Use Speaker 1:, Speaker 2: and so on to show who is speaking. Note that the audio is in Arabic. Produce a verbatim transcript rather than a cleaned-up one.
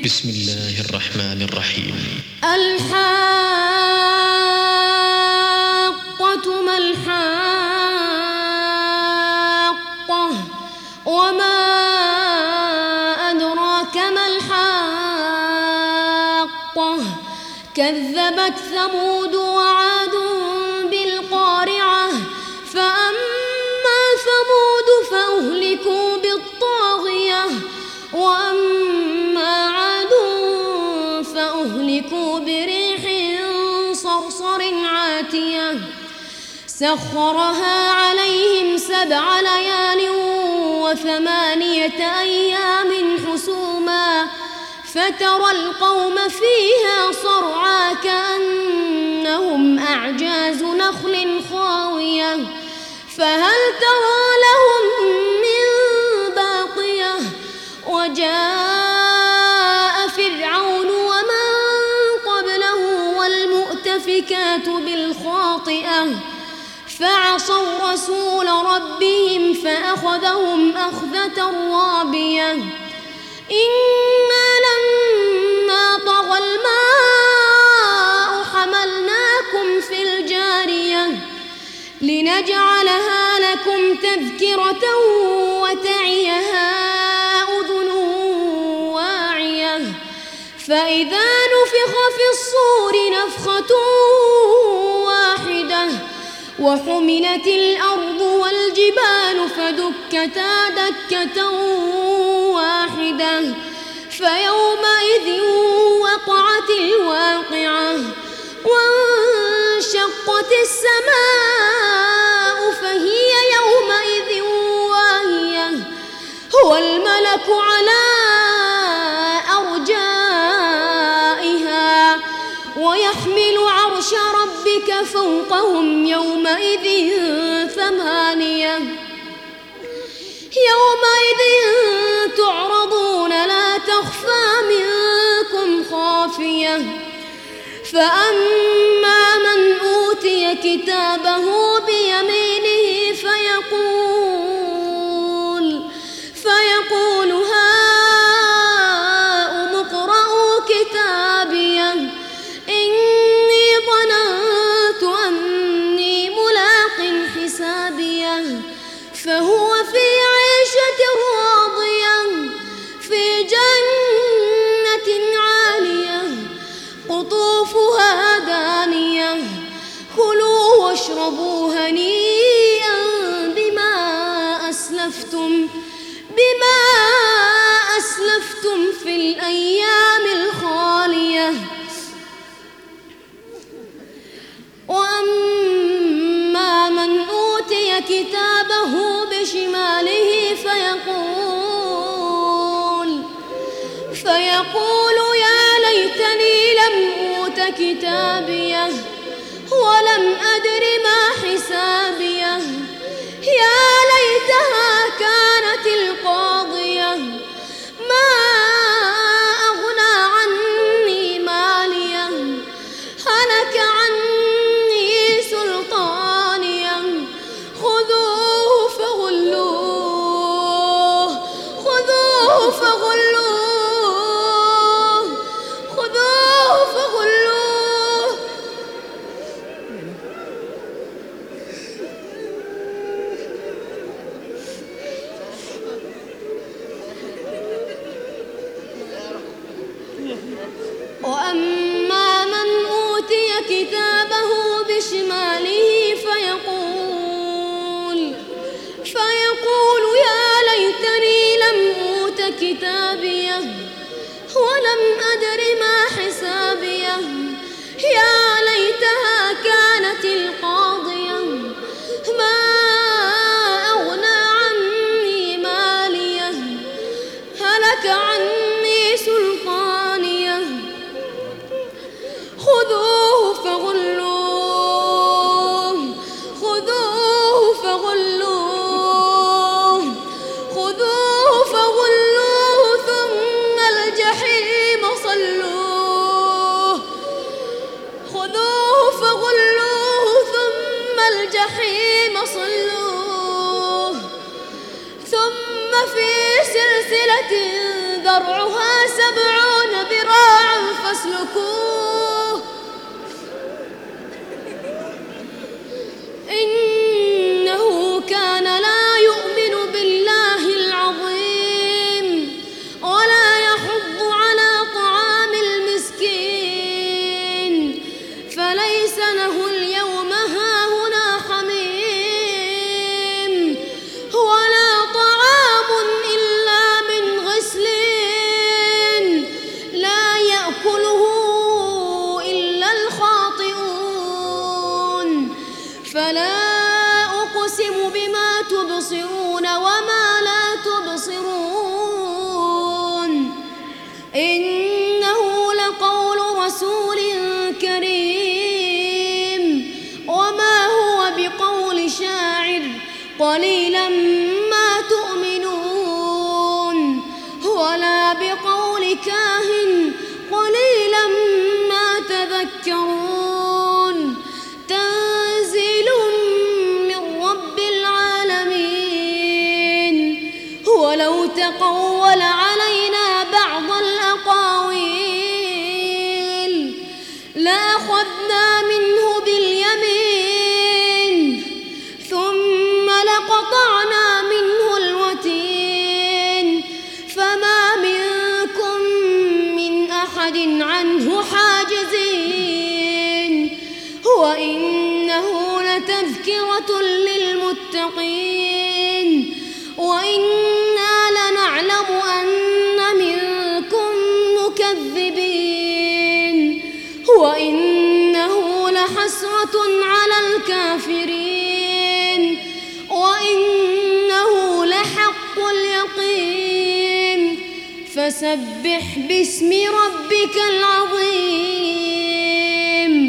Speaker 1: بسم الله الرحمن الرحيم.
Speaker 2: الحاقة ما الحاقة وما أدراك ما الحاقة كذبت ثمود وعاد بالقارعة فأما ثمود فأهلكوا بالطاغية وأما عاد فأهلكوا بريح صرصر عاتية سخرها عليهم سبع ليال وثمانية أيام حسوما فترى القوم فيها صرعى كأنهم أعجاز نخل خاوية فهل ترى لهم من باقية وجاء فرعون ومن قبله والمؤتفكات بالخاطئة فعصوا رسول ربهم فأخذهم أخذة رابية إنا لما طغى الماء حملناكم في الجارية لنجعلها لكم تذكرة وتعيها أذن واعية فإذا نفخ في الصور نفخة واحدة وحملت الأرض والجبال فدكتا دكة واحدة فيومئذ وقعت الواقعة وانشقت السماء فهي يومئذ واهية هو الملك على أرجائها ويحمل عرش ربك فوقهم يومئذ ثمانية يومئذ تعرضون لا تخفى منكم خافية فأما من أوتي كتابه بيمينه فيقول فيقول هاؤم اقرءوا كتابيه إني ظننت أني ملاق حسابيه فهو في عيشة راضية في جنة عالية قطوفها دانية كلوا واشربوا هنيئا بما أسلفتم بما أسلفتم في الأيام الخالية وأما من أوتي كتابه بشماله فيقول فيقول يا ليتني لم أوت كتابيه ولم أدر ما حسابيه يا ليتها كانت القاضية ما أغنى عني ماليه هلك عني سلطانيه خذوه فغلوه خذوه فغلوه خذوه فغلوه وأما من أوتي كتابه بشماله فيقول فيقول يا ليتني لم أوت كتابيه ولم أدر ما حسابيه يا ليتها كانت القاضية ما أغنى عني ماليه هلك عني سلطانيه خذوه فغلوه خذوه فغلوه خذوه فغلوه ثم الجحيم صلوه رسول كريم وما هو بقول شاعر قليلا ما تؤمنون ولا بقول كاهن قليلا ما تذكرون تنزيل من رب العالمين ولو تقول علينا بعض الأقاويل لأخذنا منه باليمين ثم لقطعنا منه الوتين فما منكم من أحد عنه حاجزين وإنه لتذكرة للمتقين وإنا لنعلم أن منكم مكذبين وإنه لحسرة على الكافرين وإنه لحق اليقين فسبح باسم ربك العظيم